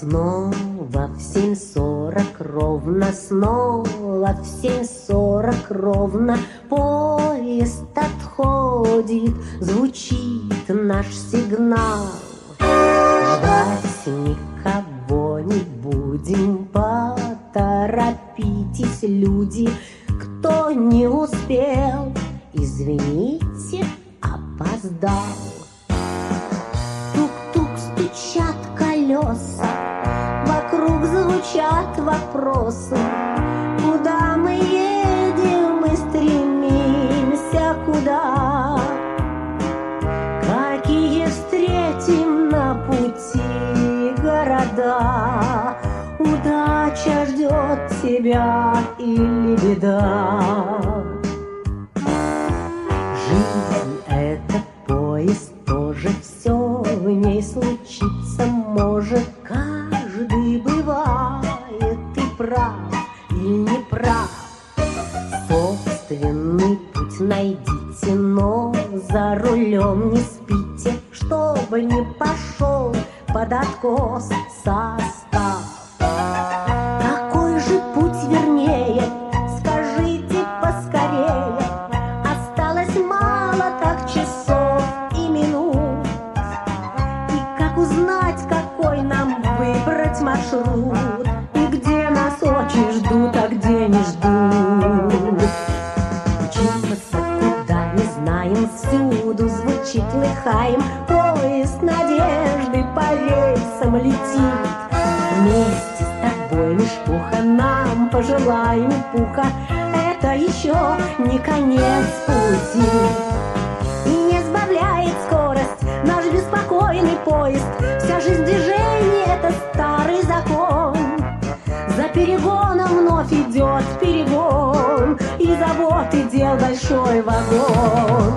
Снова в 7:40 ровно, снова в 7:40 ровно поезд отходит, звучит наш сигнал. Ждать никого не будем, поторопитесь, люди, кто не успел, извините, опоздал. Тук-тук стучат колеса, вокруг звучат вопросы. Куда мы едем и стремимся куда? Какие встретим на пути города? Удача ждет тебя или беда? Жизнь — это поезд, тоже все в ней случится может. Каждый бывает и прав, и не прав. Собственный путь найдите, но за рулем не спите, чтобы не пошел под откос состав. Какой же путь вернее? Скажите поскорее. Осталось мало так часов и минут. И как узнать, какой нам выбрать маршрут? И где нас очень ждут, а где не ждут? Учиться куда не знаем, всюду звучит лыхаем. Поезд надежды по рельсам летит. Вместе с тобой лишь пуха, нам пожелаем пуха. Это еще не конец пути. И не сбавляет скорость наш беспокойный поезд. Вся жизнь движения — это старый закон. За перегоном вновь идет перегон, и заботы дел большой вагон.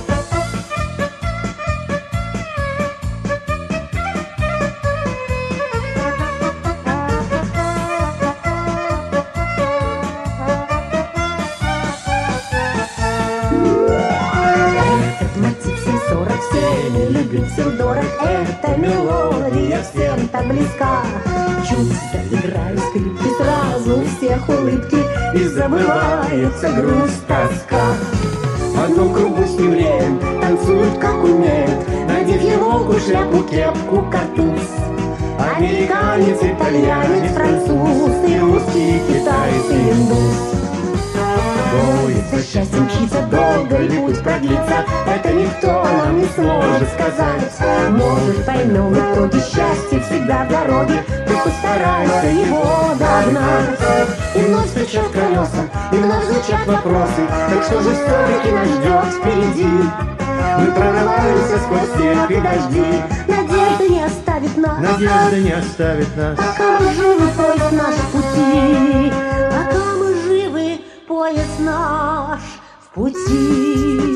Всем дорог, эта мелодия всем так близка. Чуть заиграют скрипки, сразу у всех улыбки, и забывается грусть, тоска. В одном кругу с евреем танцуют, как умеют, надев его шляпу, кепку, картуз. Американец, итальянец, француз, и русский, китаец, и индус. Поезд за счастьем мчится, долго ли путь продлится, это никто нам не сможет сказать. Может, поймем в итоге, счастье всегда в дороге, ты постарайся его догнать. И вновь стучат колеса, и вновь звучат вопросы, так что же все-таки нас ждет впереди? Мы прорываемся сквозь снег и дожди, надежда не оставит нас, надежда не оставит нас. Пока мы живы, поезд наш в пути, пока мы живы, поезд наш в пути.